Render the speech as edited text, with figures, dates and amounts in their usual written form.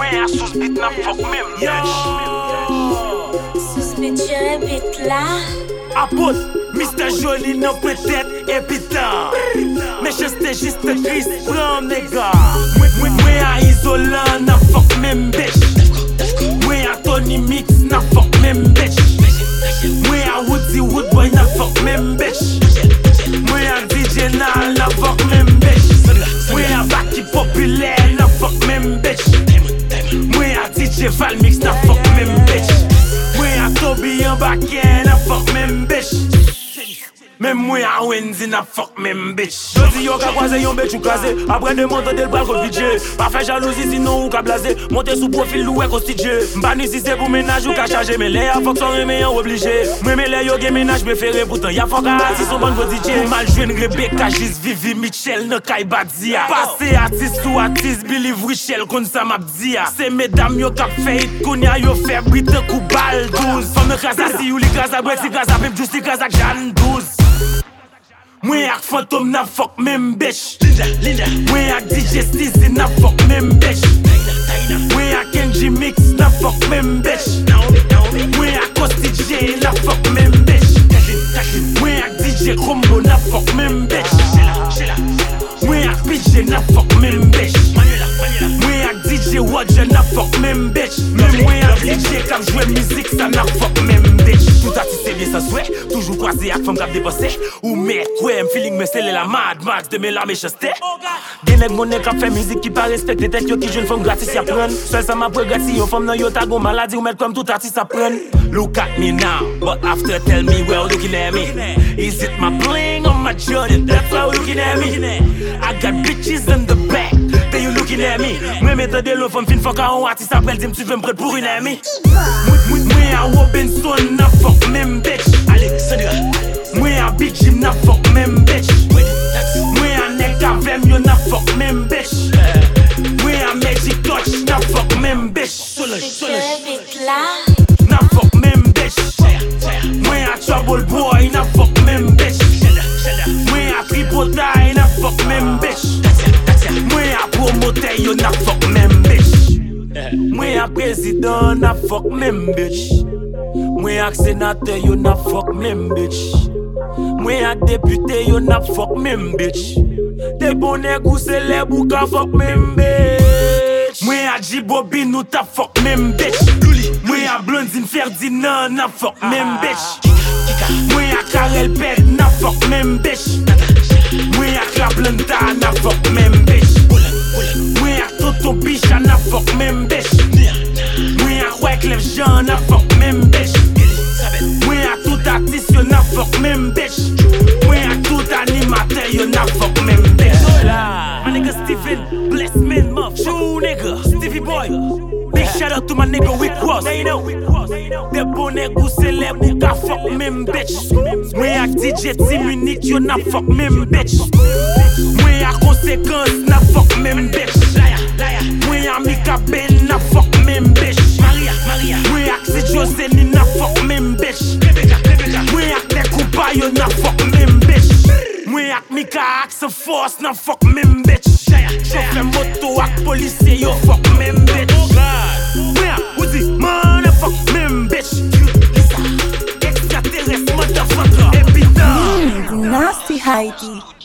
Mwen a sous bit na fuck mem bitch. Sous bit je bit la. Apot, Mr. Jolie nan peut-être épitant. Mais je c'était juste Chris Brown nigga. Mwen a Isolant na fuck mem bitch. Mwen a Tony Mix na fuck mem bitch. Mwen a Woody Woodboy na fuck mem bitch. Mwen a DJ Nal na fuck mem bitch. Mwen a Baki Populaire na fuck mem bitch. Mwen a DJ Valmix na fuck mem bitch. Mwen a Toby Bakken na fuck mem bitch. Même moi a Wendy na fuck même bitch. Jodi yo ka croise yon bitch ou kaze. Après de monter del bras ko DJ. Pas faire jalousie sinon ou ka blaser. Monter sous profil ou ko stidje. M'bani si c'est pour ménage ou ka charger. Mais les a fuck son remé en obligé. Moi mais les yo gen ménage préféré. Pourtant y'a fuck a artiste son bon go DJ. Mal jouen Rebecca Gis Vivi Michel nan kay Badia. Passé artiste ou artiste Billy Vrichel kon sa map dia. C'est mesdames yo kap fait hit konya yo fait brite kou bal 12. Femme krasa si ou li krasa brek si krasa pep justi krasa Jan 12. Mwen ak Phantom na fuck mem bitch. Linda. Mwen ak DJ Steezy na fuck mem bitch. Mwen ak Kenji Mix na fuck mem bitch. Mwen ak Kosti J na fuck mem bitch. Mwen ak DJ Combo na fuck mem bitch. Mwen ak PJ na fuck mem bitch. Mwen ak DJ Roger na fuck mem bitch. Mwen ak DJ kap jwe musique ça na fuck mem bitch. Tout artiste c'est bien ça souhait. Toujours croisé ak femme kap dépensé. Ou mais ouais, feeling me c'est la Mad Max de mes la méchanceté. Gen nèg monnaie kap fait musique qui pas respecte tête yo qui jeune femme gratis y apprendre. Seul ça m'a gratis yo femme nan yo ta gon maladie ou mettre comme tout artiste apprendre. Look at me now, but after tell me well looking at me. Is it my bling or my Jordan? That's why looking at me. I got bitches in the back. Then you looking at me. Mwen mette de l'eau femme fin fuck a un artiste après dis tu veux me prendre pour une amie. Mwen a Robinson na fuck même bitch. Alexandra. Mwen a Big Jim na fuck même bitch. Mwen a Neka Vem yo na fuck même bitch. Mwen a Magic Touch na fuck même bitch. Na fuck même bitch. Mwen a Trouble Boy na fuck même bitch. Mwen a Tripotai na fuck même bitch. Mwen a Promoter yo na fuck même bitch. Mwen a Président na fuck même bitch. Mwen a Sénateur yo na fuck même bitch. Mwen a député yo na fuck même bitch. Des bonnets ou célèbres ou ka fuck même bitch. Mwen a J-Bobby nou ta fuck même bitch. Mwen a Blondine Ferdinand na fuck même bitch. Mwen a Karel Pet na fuck même bitch. Mwen a Klaplanta na fuck même bitch. Mwen a Toto Bicha na fuck même bitch. Mwen a Wyclef Jean na fuck même bitch. Mwen a tout artiste yo na fuck même bitch. Mwen a tout animateur yo na fuck même bitch. My nigga Steven, bless man, muff, true nigga, Stevie Boy. Big shout out to my nigga Rick Ross. They know, des bonnets ou célèbres ou ka fuck même bitch. Mwen a DJ Timunique yo na fuck même bitch. Mwen a Conséquence na fuck même bitch. Mwen a Mika Ben na fuck même bitch. Mwen a Si Joseni na fuck même bitch. Mwen a Nekoupa yo na fuck même bitch. Mwen a Mika Axe Force na fuck même bitch. Chauffeur moto ak policier yo fuck même bitch. Mwen a Woody man na fuck même bitch. Extraterrestre motherfucker. Epita Nasty Heidi.